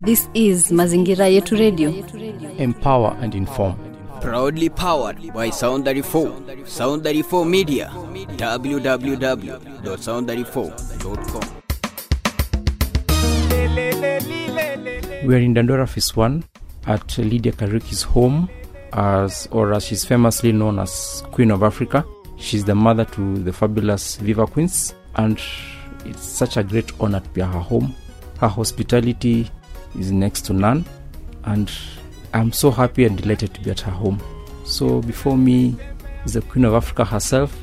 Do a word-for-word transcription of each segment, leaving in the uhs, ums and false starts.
This is Mazingira Yetu Radio. Empower and inform. Proudly powered by Sound thirty-four. Sound thirty-four Media. w w w dot sound thirty-four dot com. We are in Dandora Phase one at Lydia Kariuki's home, as or as she's famously known as Queen of Africa. She's the mother to the fabulous Viva Queens, and it's such a great honor to be at her home. Her hospitality is next to none, and I'm so happy and delighted to be at her home. So before me is the Queen of Africa herself,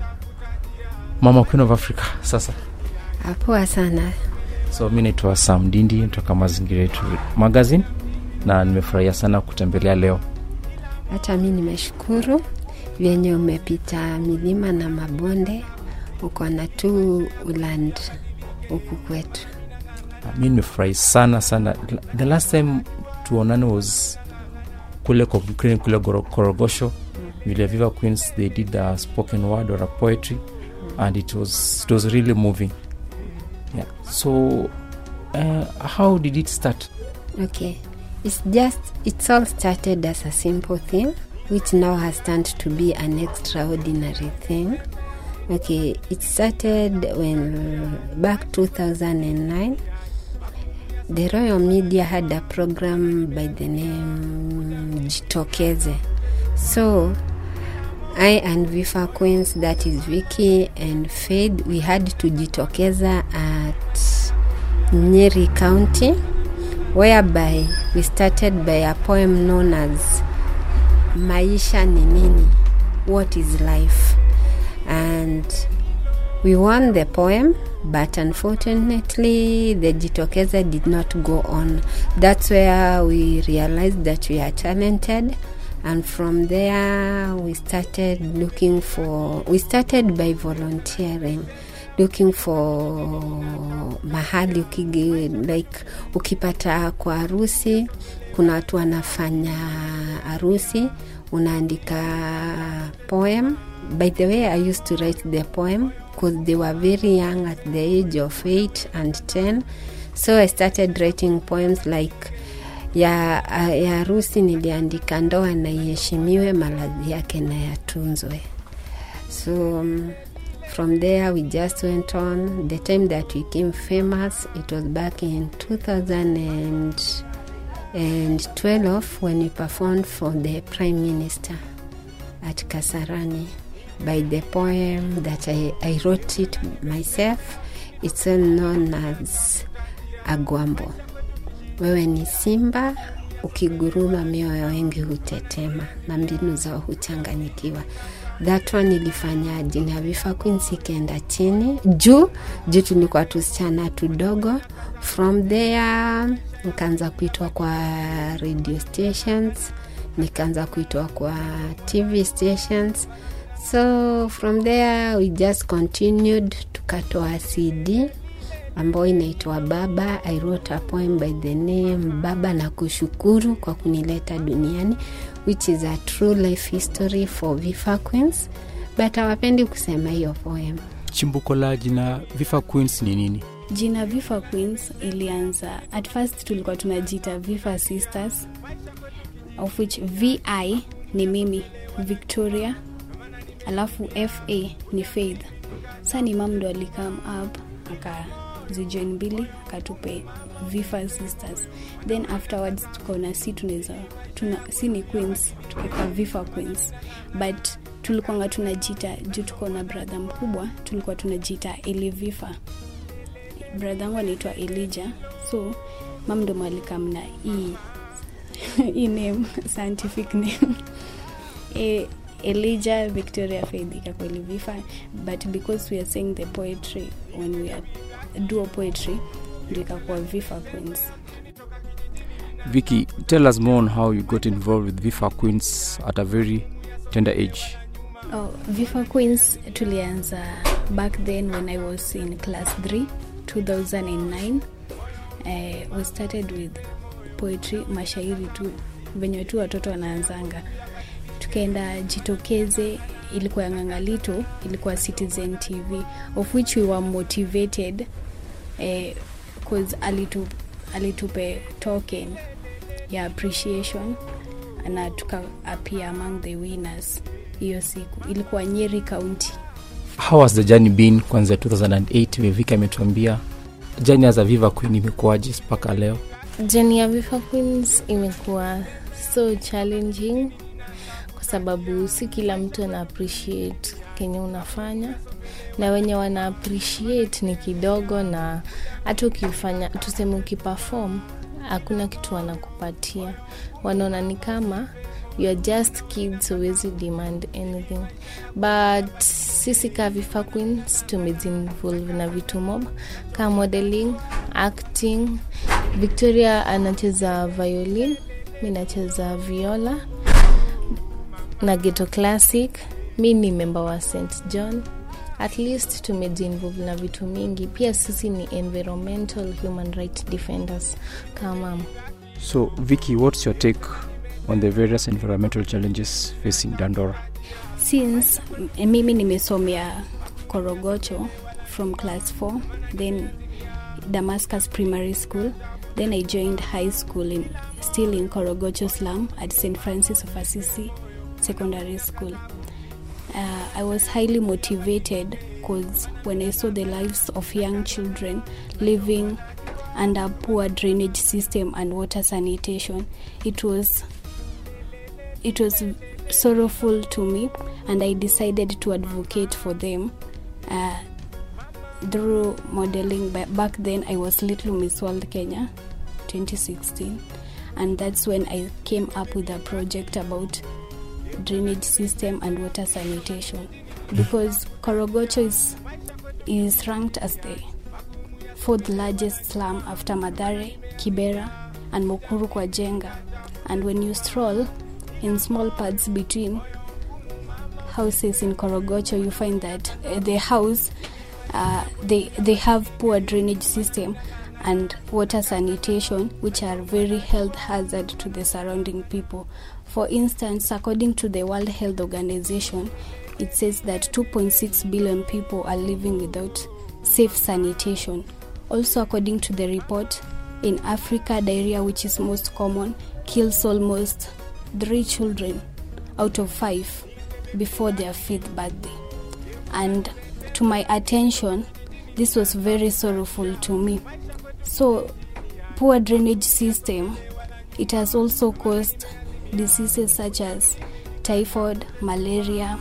Mama Queen of Africa. Sasa Apoa sana. So mimi naitwa Sam Dindi, kutoka Mazingira Yetu Magazine, na nimefurahia sana kutembelea leo. Hata mimi nimeshukuru vyenye umepita milima na mabonde, uko na tu uland huku kwetu. Mimi nimefurahi sana sana. The last time tuonane was kule kwa Ukraine, kule Korogosho. Vile Viva Queens, they did a spoken word or a poetry, and it was it was really moving. Yeah. So uh, how did it start? Okay. It's just it's all started as a simple thing, which now has turned to be an extraordinary thing. Okay, it started when back two thousand nine. The Royal Media had a program by the name Jitokeze. So I and Viva Queens, that is Vicky and Faith, we had to Jitokeza at Nyeri County, whereby we started by a poem known as Maisha ni nini? What is life? And we won the poem, but unfortunately the Jitokeza did not go on. That's where we realized that we are talented, and from there we started looking for we started by volunteering, looking for mahali ukige, like ukipata kwa harusi, kuna watu wanafanya harusi, unaandika poem. By the way, I used to write the poem because they were very young at the age of eight and ten. So I started writing poems like ya ya harusi niliandika ndoa na iheshimiwe, malazi yake na yatunzwe. So um, from there we just went on. The time that we became famous, it was back in two thousand twelve when we performed for the Prime Minister at Kasarani by the poem that I, I wrote it myself. It's all known as Agwambo. Wewe ni simba, ukiguruma mioyo wengi hutetema, na mbinu zao huchanganyikiwa. That one ilifanya jina Viva Queens ikaenda chini. Juu, juu tulikuwa tusichana tudogo. From there, nikaanza kuitwa kwa radio stations, nikaanza kuitwa kwa T V stations. So from there we just continued, tukatoa C D ambayo inaitwa Baba. I wrote a poem by the name Baba na kushukuru kwa kunileta duniani, which is a true life history for Viva Queens, but hawapendi kusema hiyo poem. Chimbuko la jina Viva Queens ni nini? Jina Viva Queens ilianza, at first tulikuwa tunajiita Viva Sisters, of which V I ni mimi, Victoria, alafu F A ni Faith. Sasa ni mama ndo alikam up akazijoin mbili akatupe Viva Sisters. Then afterwards tukaona si tunaweza tuna si ni Queens, tukaka Viva Queens, but tulikuwa tunajiita juu tuko na brother mkubwa, tulikuwa tunajiita Eliviva. Brother wangu anaitwa Elijah, so mama ndo alikam na e e name, scientific name. e Elijah Victoria Faith kwa Eliviva, but because we are saying the poetry when we are duo poetry, ndikakuwa Viva Queens. Vicky, tell us more on how you got involved with Viva Queens at a very tender age. Oh, Viva Queens tulianza back then when I was in class three, two thousand nine. Uh, we started with poetry, mashairi tu, venye tu watoto wanaanzanga. Tukaenda Jitokeze, ilikuwa Ngangalito, ilikuwa Citizen T V, of which we were motivated eh, cause alitu alitupe token ya appreciation na tuka appear among the winners hiyo siku. Ilikuwa Nyeri County. How has the journey been kwanza two thousand eight? Vivika ametuambia journey as a Viva Queen imekuwaje mpaka leo? Journey ya Viva Queens imekuwa so challenging kwa sababu si kila mtu ana appreciate kenye unafanya, na wenye wana appreciate ni kidogo, na hata ukifanya tuseme ukiperform hakuna kitu wanakupatia. Wanaona ni kama you are just kids, so huwezi demand anything. But sisi ka Viva Queens tumejinvolve na vitu mob kama modeling, acting. Victoria anacheza violin, mimi nacheza viola na ghetto classic. Mimi ni member wa Saint John. At least tumejinvolve na vitu mingi. Pia sisi ni environmental human rights defenders kama. So Vicky, what's your take on the various environmental challenges facing Dandora? Since mimi nimesomea Korogocho from class four, then Damascus Primary School, then I joined high school in still in Korogocho slum at Saint Francis of Assisi Secondary School. Uh, I was highly motivated because when I saw the lives of young children living under poor drainage system and water sanitation, it was it was sorrowful to me, and I decided to advocate for them uh, through modeling. Back then I was Little Miss World Kenya twenty sixteen, and that's when I came up with a project about drainage system and water sanitation, because Korogocho is is ranked as the fourth largest slum after Mathare, Kibera and Mukuru kwa Jenga. And when you stroll in small paths between houses in Korogocho, you find that uh, the house uh, they they have poor drainage system and water sanitation, which are very health hazard to the surrounding people. For instance, according to the World Health Organization, it says that two point six billion people are living without safe sanitation. Also, according to the report, in Africa, diarrhea, which is most common, kills almost three children out of five before their fifth birthday. And to my attention, this was very sorrowful to me. So, poor drainage system, it has also caused diseases such as typhoid, malaria,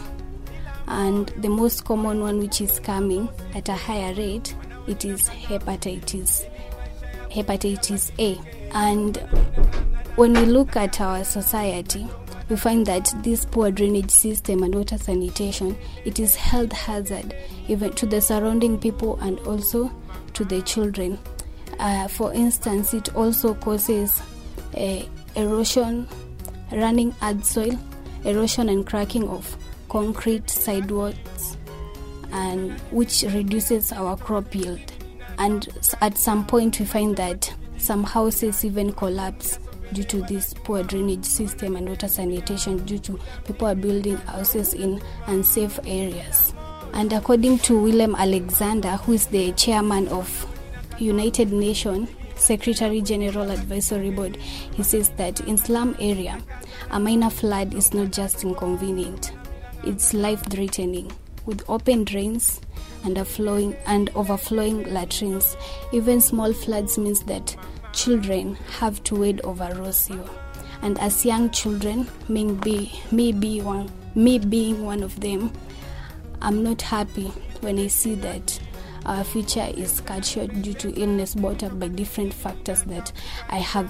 and the most common one, which is coming at a higher rate, it is hepatitis, hepatitis A. And when we look at our society, we find that this poor drainage system and water sanitation, it is health hazard even to the surrounding people and also to the children. Uh, for instance, it also causes uh, erosion, running earth soil, erosion and cracking of concrete sidewalks, and which reduces our crop yield. And at some point we find that some houses even collapse due to this poor drainage system and water sanitation, due to people are building houses in unsafe areas. And according to William Alexander, who is the chairman of United Nations Secretary General Advisory Board, he says that in slum area, a minor flood is not just inconvenient, it's life-threatening, with open drains and a flowing and overflowing latrines. Even small floods means that children have to wade over raw sewer. And as young children, me, be, me, be one, me being one of them, I'm not happy when I see that our future is cut short due to illness brought up by different factors that I have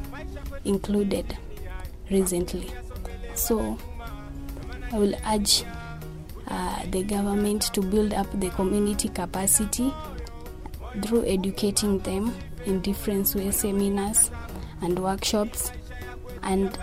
included recently. So I will urge uh, the government to build up the community capacity through educating them in different ways, seminars and workshops, and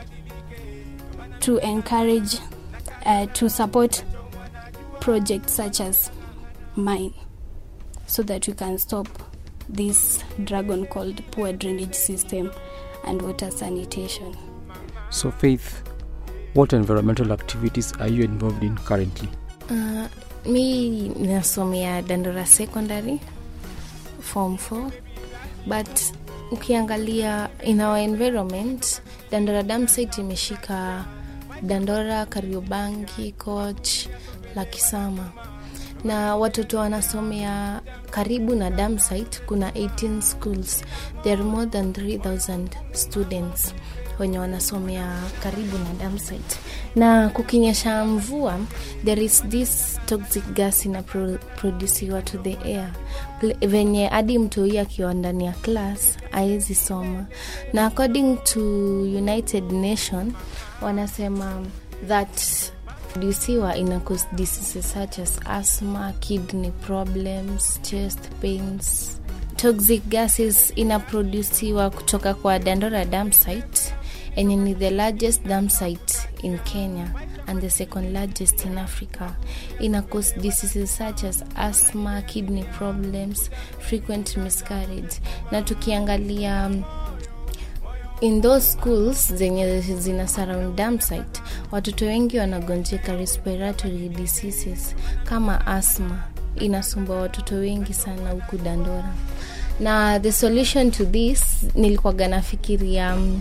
to encourage, uh, to support projects such as mine, so that we can stop this dragon called poor drainage system and water sanitation. So Faith, what environmental activities are you involved in currently? Uh, mi nasomea Dandora Secondary Form four, but ukiangalia in our environment, Dandora dam site imeshika Dandora, Kariobangi, Koch, Lakisama. Na watoto wanasomea karibu na dam site kuna eighteen schools. There are more than three thousand students wenye wanasomea karibu na dam site. Na kukinyesha mvua, there is this toxic gas ina pro- produciwa to the air. Venye hadi mtu akiwa ndani ya class haezi soma. Na according to United Nations wanasema that produciwa ina cause diseases such as asthma, kidney problems, chest pains. Toxic gases ina produciwa kutoka kwa Dandora dam site, and ni the largest dam site in Kenya and the second largest in Africa. Ina cause diseases such as asthma, kidney problems, frequent miscarriage. Na tukiangalia in those schools zenye zina surround dam site, watoto wengi wanagonjeka respiratory diseases kama asthma. Inasumbua watoto wengi sana huku Dandora. Na the solution to this nilikuwa nafikiria um,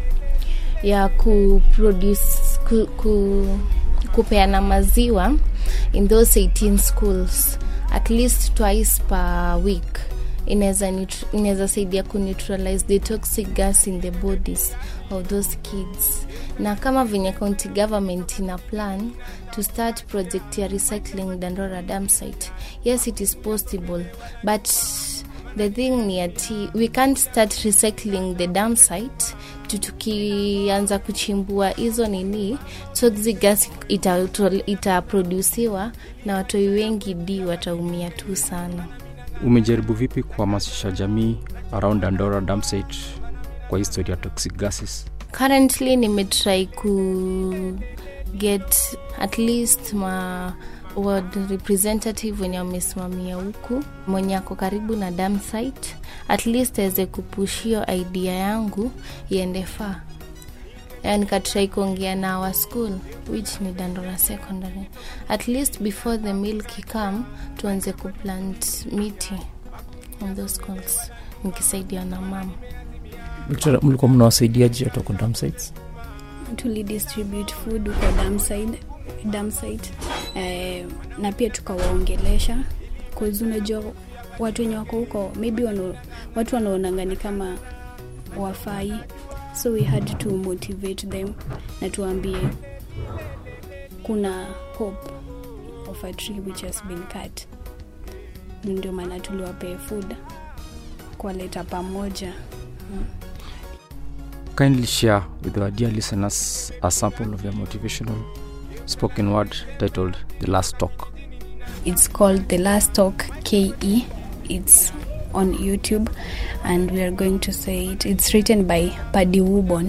ya ku produce ku, ku kupeana maziwa in those eighteen schools at least twice per week. Inaweza inaweza saidia ku neutralize the toxic gas in the bodies of those kids. Na kama venye county government ina plan to start project ya recycling Dandora dam site, yes it is possible, but the thing ni ati we can't start recycling the dam site tukianza kuchimbua hizo nini toxic gas ita, ita produciwa na watu wengi di wataumia tu sana. Umejaribu vipi kuhamasisha jamii around Dandora dam site kwa history ya toxic gases? Currently nimetry ku get at least ma ward representative wenye wamesimamia huku mwenye ako karibu na dam site, at least aweze kupushio idea yangu iende far. Yani katry kuongea na our school which ni Dandora Secondary, at least before the milk come tuanze kuplant miti on those schools nikisaidia na mama. Victoria, mlikuwa mnawasaidiaje watu kwa dam sites? Tuli distribute food kwa dam site dam site eh, na pia tukawaongelesha cause unajua watu wenye wako huko maybe wano, watu wanaonangani kama wafai, so we had to motivate them na tuambie kuna hope of a tree which has been cut. Ndio maana tuliwape food kwa leta pamoja. hmm. Kindly share with our dear listeners a sample of your motivational spoken word titled The Last Talk. It's called The Last Talk K E. It's on YouTube and we are going to say it. It's written by Paddy Wubon.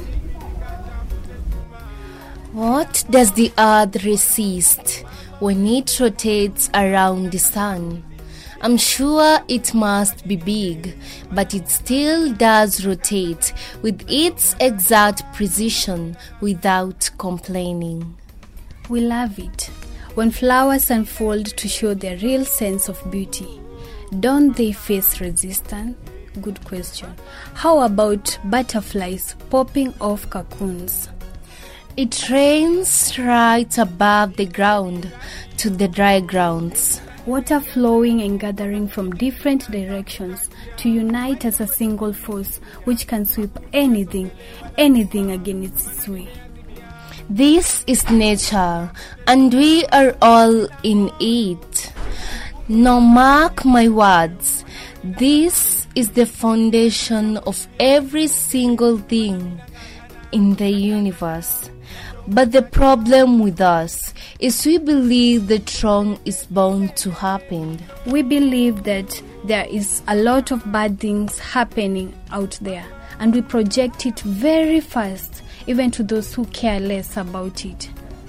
What does the earth resist when it rotates around the sun? I'm sure it must be big, but it still does rotate with its exact precision without complaining. We love it when flowers unfold to show their real sense of beauty. Don't they face resistance? Good question. How about butterflies popping off cocoons? It rains right above the ground to the dry grounds. Water flowing and gathering from different directions to unite as a single force which can sweep anything, anything against its way. This is nature, and we are all in it. Now mark my words, this is the foundation of every single thing in the universe. But the problem with us is we believe that wrong is bound to happen. We believe that there is a lot of bad things happening out there, and we project it very fast, even to those who care less about it.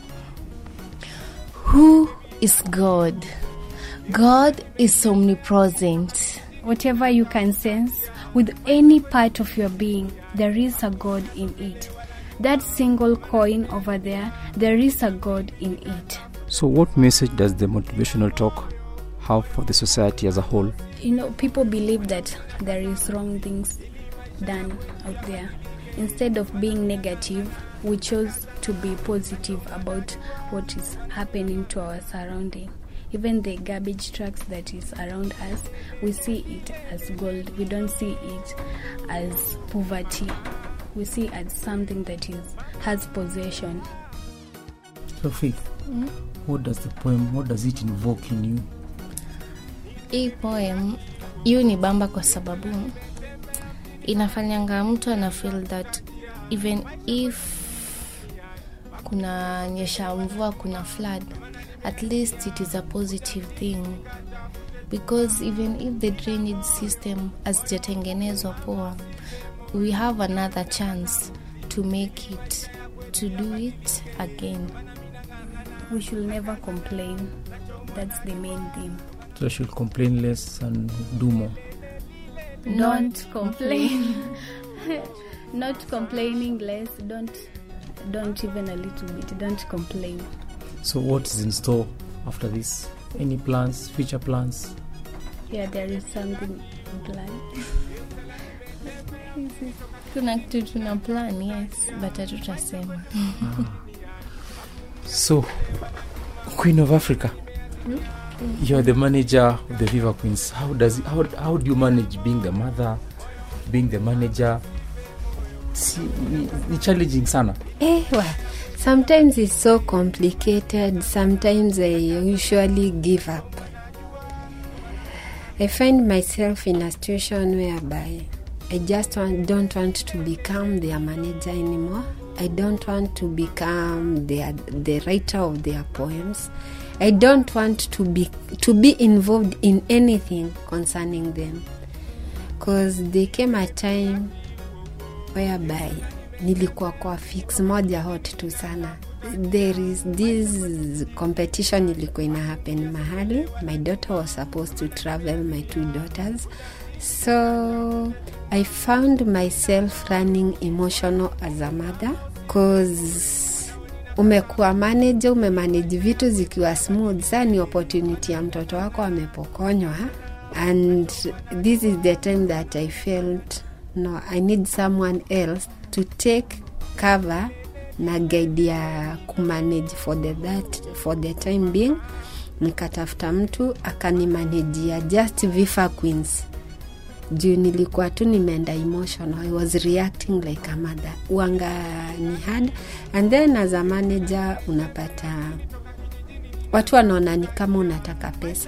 Who is God? God is omnipresent. Whatever you can sense, with any part of your being, there is a God in it. That single coin over there, there is a God in it. So what message does the motivational talk have for the society as a whole? You know, people believe that there is wrong things done out there. Instead of being negative, we chose to be positive about what is happening to our surrounding. Even the garbage trucks that is around us, we see it as gold. We don't see it as poverty. We see it as something that is has possession. So Faith, mm-hmm. what does the poem, what does it invoke in you? Hii poem yu ni bamba kwa sababu inafanyanga mtu ana feel that even if kuna nyesha mvua, kuna flood, at least it is a positive thing, because even if the drainage system hazijatengenezwa poa, we have another chance to make it, to do it again. We should never complain. That's the main thing. So I should complain less and do more. Don't complain. Not complaining less. Don't don't even a little bit. Don't complain. So what is in store after this? Any plans, future plans? Yeah, there is something planned. Kuna kitu tuna plan, yes, but hatutasema. Ah. So, Queen of Africa, hmm? You're the manager of the Viva Queens. How does it, how how do you manage being the mother, being the manager? See, it's challenging sana. Eh, well, sometimes it's so complicated. Sometimes I usually give up. I find myself in a situation whereby I just want, don't want to become their manager anymore. I don't want to become their, the writer of their poems. I don't want to be to be involved in anything concerning them, because there came a time whereby nilikuwa kwa fix moja hot tu sana. There is this competition ilikuwa ina happen mahali. My daughter was supposed to travel, my two daughters. So I found myself running emotional as a mother, because umekuwa manager, umemanage vitu zikiwa smooth, sana ni opportunity ya mtoto wako amepokonywa. And this is the time that I felt, no, I need someone else to take cover na guide ya kumanage for the, that, for the time being. Nikatafuta mtu akanimanage ya just Viva Queens. Juu nilikuwa tu nimeenda emotional. I was reacting like a mother. Uanga ni hard. And then as a manager unapata watu wanaona ni kama unataka pesa.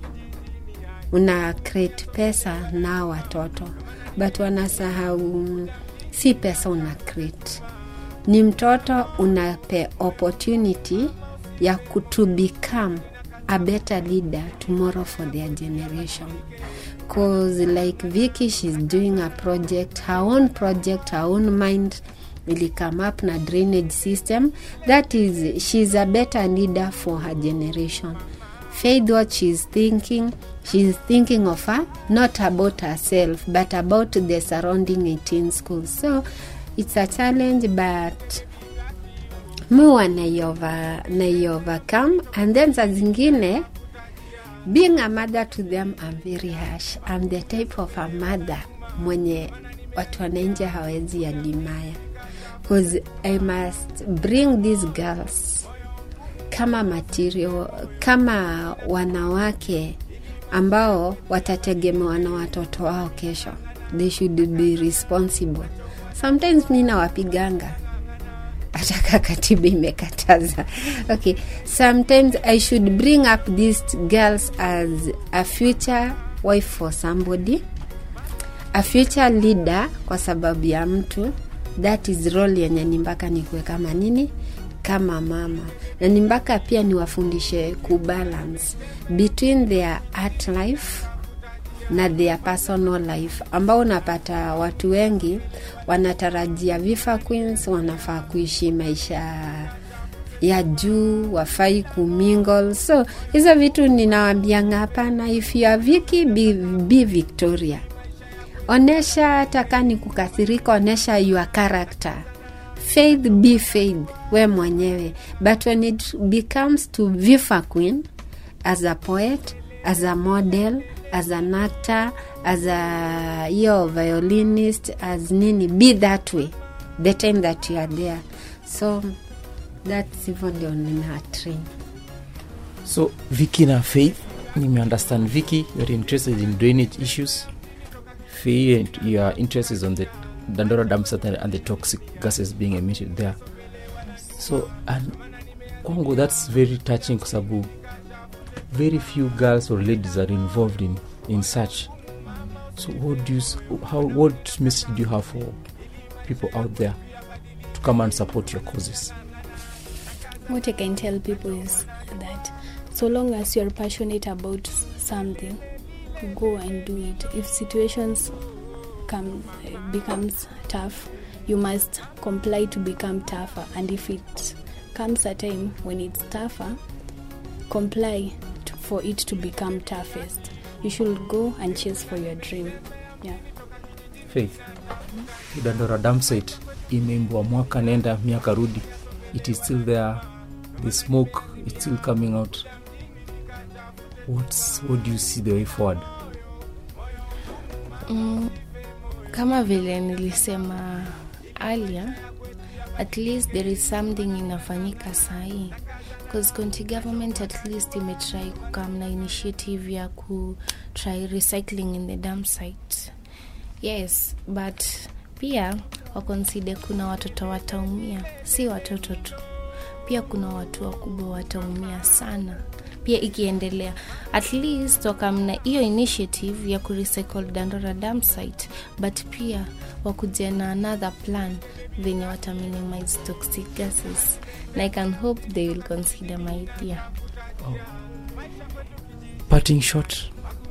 Una create pesa na watoto. But wanasahau si pesa una create. Ni mtoto unape opportunity ya to become a better leader tomorrow for their generation. Because like Vicky, she's doing a project, her own project, her own mind will come up na drainage system. That is, she's a better leader for her generation. Faith, what she's thinking, she's thinking of her, not about herself, but about the surrounding eighteen schools. So it's a challenge, but muwa na over, na overcome. And then sa zingine, being a mother to them, I'm very harsh. I'm the type of a mother mwenye watu wananje hawezi admire. Because I must bring these girls kama material, kama wanawake ambao watategemewa na watoto wao kesho. They should be responsible. Sometimes mina wapiganga. Ataka katiba imekataza. Okay, sometimes I should bring up these girls as a future wife for somebody, a future leader kwa sababu ya mtu. That is role yenye nimbaka nikuwe kama nini, kama mama. Na nimbaka pia niwafundishe kubalance between their art life na their personal life, ambao unapata watu wengi wanatarajia Viva Queens wanafaa kuishi maisha ya juu, wafai kumingle. So hizo vitu ninawaambia hapana. If you are Vicky, be, be Victoria. Onesha takani kukasirika, onesha your character. Faith, be Faith, we mwenyewe. But when it becomes to Viva Queen, as a poet, as a model, as an actor, as a yo violinist, as nini, be that way the time that you are there. So that's even the only train. So Vicky na Faith, you may understand Vicky, you're interested in drainage issues. Faith, your interest is on the Dandora dam site and the toxic gases being emitted there. So, and Kongo, that's very touching because very few girls or ladies are involved in, in such. So what do you, how, what message do you have for people out there to come and support your causes? What I can tell people is that so long as you're passionate about something, go and do it. If situations come becomes tough, you must comply to become tougher. And if it comes a time when it's tougher, comply to, for it to become toughest. You should go and chase for your dream. Yeah. Faith, mm-hmm. Dandora dam site imeimbwa mwaka nenda miaka rudi, it is still there, the smoke is still coming out. What's, what do you see the way forward? Mm, kama vile nilisema earlier, at least there is something inafanyika sahi, because county government at least imetry kukam na initiative ya ku try recycling in the dam site. Yes, but pia wakonsider kuna watoto wataumia, si watoto tu, pia kuna watu wakubwa wataumia sana pia ikiendelea. At least wakamna hiyo initiative ya ku recycle Dandora dam site, but pia wakuje na another plan venye wata minimize toxic gases. And I can hope they will consider my idea. Oh. Parting shot.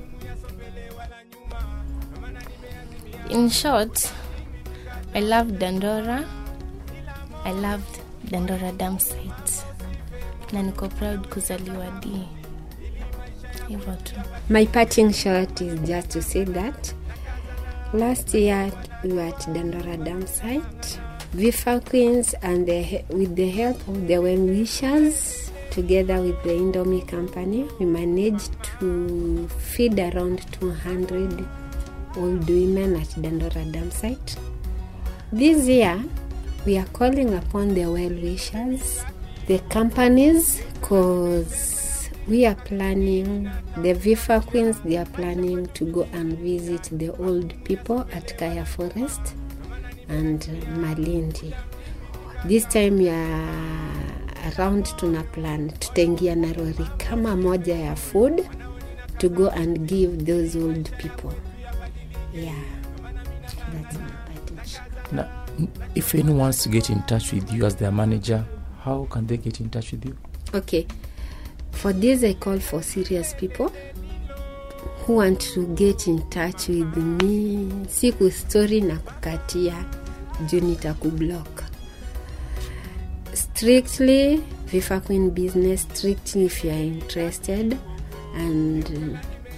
In short, I love Dandora. I loved Dandora dam site. Na niko proud kuzaliwa D. Hivyo tu. My parting shot is just to say that last year we were at Dandora dam site, Viva Queens, and the, with the help of the Well Wishers, together with the Indomie company, we managed to feed around two hundred old women at Dandora dam site. This year, we are calling upon the Well Wishers, the companies, because we are planning, the Viva Queens, they are planning to go and visit the old people at Kaya Forest and Malindi. This time we are around tuna plan, tutaingia na lori kama moja ya food to go and give those old people. Yeah, that's my parting. Now, if anyone wants to get in touch with you as their manager, how can they get in touch with you? Okay, for this I call for serious people who want to get in touch with me. Siku story na kukatia juu nitakublock. Strictly Viva Queen business, strictly if you are interested. And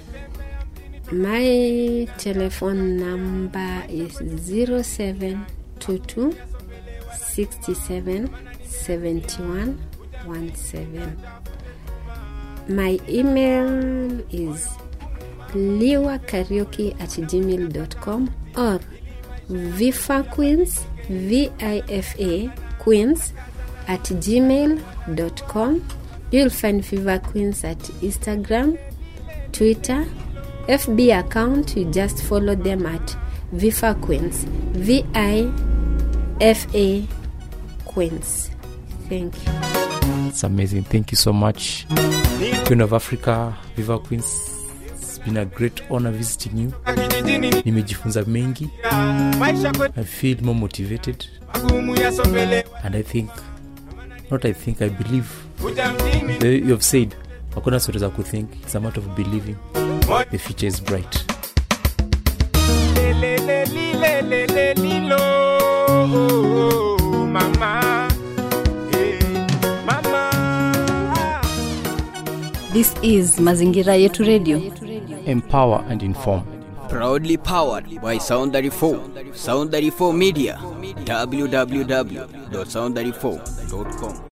my telephone number is zero seven two two six seven seven one one seven. My email is liwakaraoke at gmail dot com or Viva Queens, V I F A Queens at gmail dot com. You'll find Viva Queens at Instagram, Twitter, F B account. You just follow them at Viva Queens, V I F A Queens. Thank you. It's amazing. Thank you so much, Queen of Africa, Viva Queens. It's been a great honor visiting you. Nimejifunza mengi. I feel more motivated, and I think, not I think, I believe. You have said, hakuna stories za kuthink. It's a matter of believing. The future is bright. This is Mazingira Yetu Radio. Empower and inform. Proudly powered by Sound thirty-four. Sound thirty-four Media. w w w dot sound thirty-four dot com